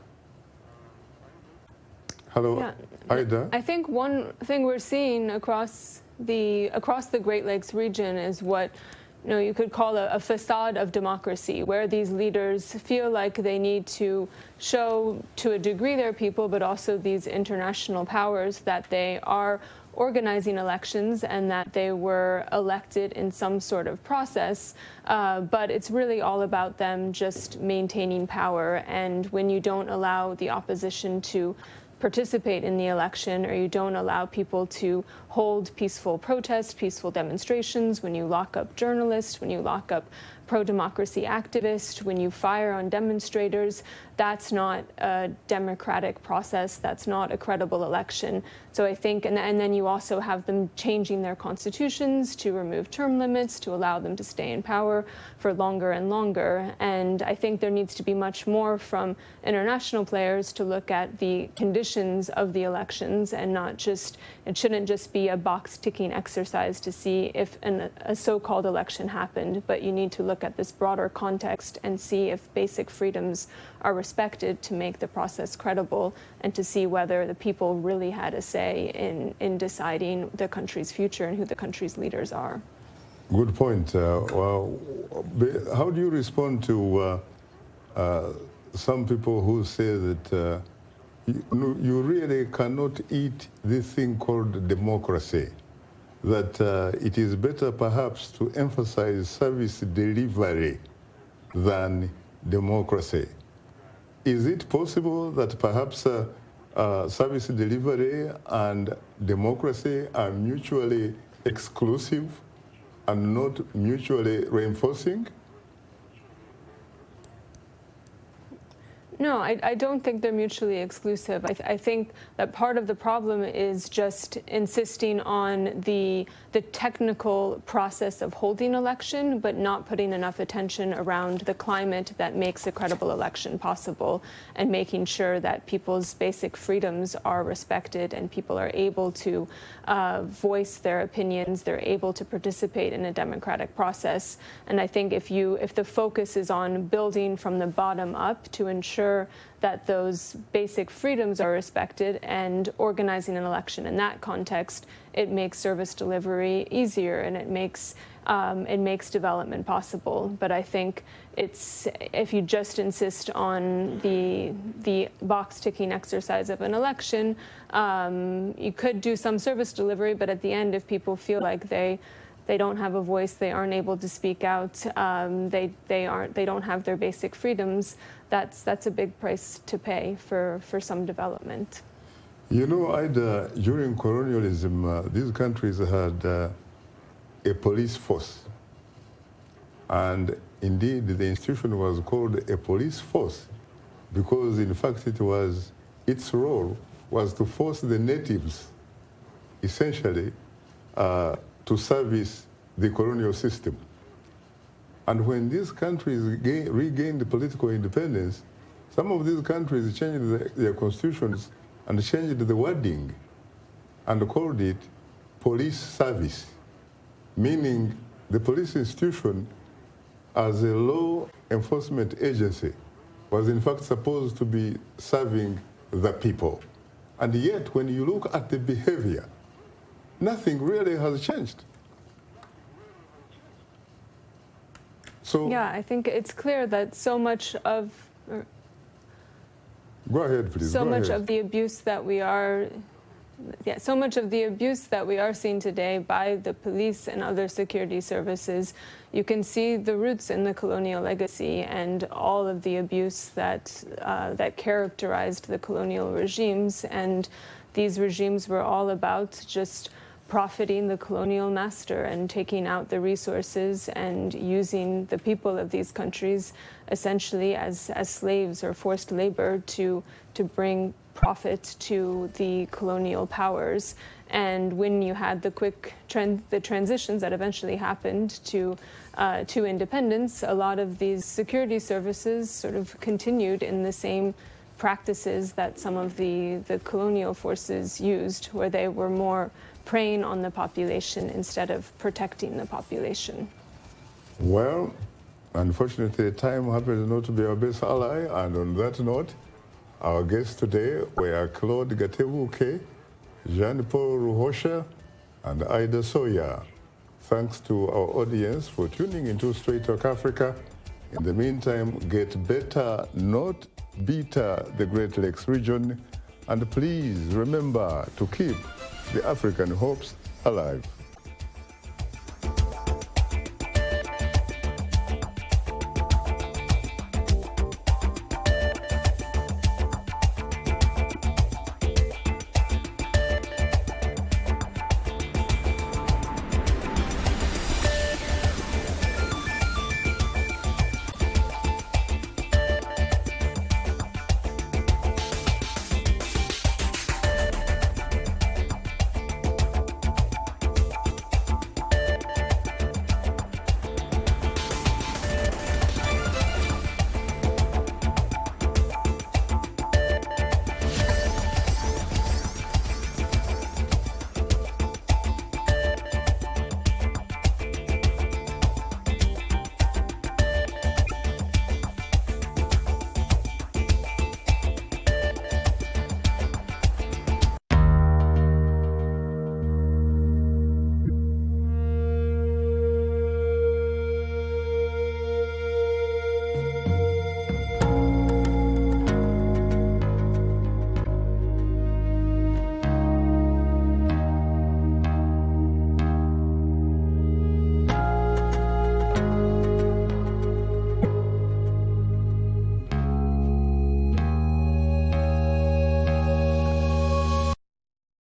Hello, yeah. Ida? I think one thing we're seeing across the, across the Great Lakes region is what you know, you could call a, a facade of democracy, where these leaders feel like they need to show to a degree their people, but also these international powers, that they are organizing elections and that they were elected in some sort of process. Uh, but it's really all about them just maintaining power. And when you don't allow the opposition to participate in the election, or you don't allow people to hold peaceful protests, peaceful demonstrations, when you lock up journalists, when you lock up pro-democracy activists, when you fire on demonstrators, that's not a democratic process. That's not a credible election. So I think, and, and then you also have them changing their constitutions to remove term limits, to allow them to stay in power for longer and longer. And I think there needs to be much more from international players to look at the conditions of the elections, and not just, it shouldn't just be a box-ticking exercise to see if an, a so-called election happened, but you need to look at this broader context and see if basic freedoms are respected, to make the process credible, and to see whether the people really had a say in, in deciding the country's future and who the country's leaders are. Good point. Uh, well, how do you respond to uh, uh, some people who say that uh, you, you really cannot eat this thing called democracy, that uh, it is better perhaps to emphasize service delivery than democracy? Is it possible that perhaps uh, uh, service delivery and democracy are mutually exclusive? and not mutually reinforcing? No, I, I don't think they're mutually exclusive. I, th I think that part of the problem is just insisting on the, the technical process of holding election, but not putting enough attention around the climate that makes a credible election possible, and making sure that people's basic freedoms are respected and people are able to uh, voice their opinions, they're able to participate in a democratic process. And I think if, you, if the focus is on building from the bottom up to ensure that those basic freedoms are respected and organizing an election in that context, it makes service delivery easier and it makes um, it makes development possible. But I think it's if you just insist on the the box ticking exercise of an election, um, you could do some service delivery, but at the end, if people feel like they they don't have a voice, they aren't able to speak out, um, they they aren't they don't have their basic freedoms, that's that's a big price to pay for for some development. You know, Ida, during colonialism, uh, these countries had uh, a police force, and indeed the institution was called a police force because in fact it was its role was to force the natives essentially uh, to service the colonial system. And when these countries gain, regained political independence, some of these countries changed the, their constitutions and changed the wording and called it police service, meaning the police institution as a law enforcement agency was in fact supposed to be serving the people. And yet, when you look at the behavior, nothing really has changed. So yeah, I think it's clear that so much of go ahead, please. So go much ahead. of the abuse that we are, yeah, so much of the abuse that we are seeing today by the police and other security services, you can see the roots in the colonial legacy and all of the abuse that uh, that characterized the colonial regimes. And these regimes were all about just profiting the colonial master and taking out the resources and using the people of these countries essentially as, as slaves or forced labor to, to bring profit to the colonial powers. And when you had the quick trend, the transitions that eventually happened to, uh, to independence, a lot of these security services sort of continued in the same practices that some of the, the colonial forces used, where they were more preying on the population instead of protecting the population. Well, unfortunately, time happens not to be our best ally, and on that note, our guests today were Claude Gatebuke, Jean-Paul Ruhosha, and Ida Sawyer. Thanks to our audience for tuning into Straight Talk Africa. In the meantime, get better, not better, the Great Lakes region, and please remember to keep the African hopes alive.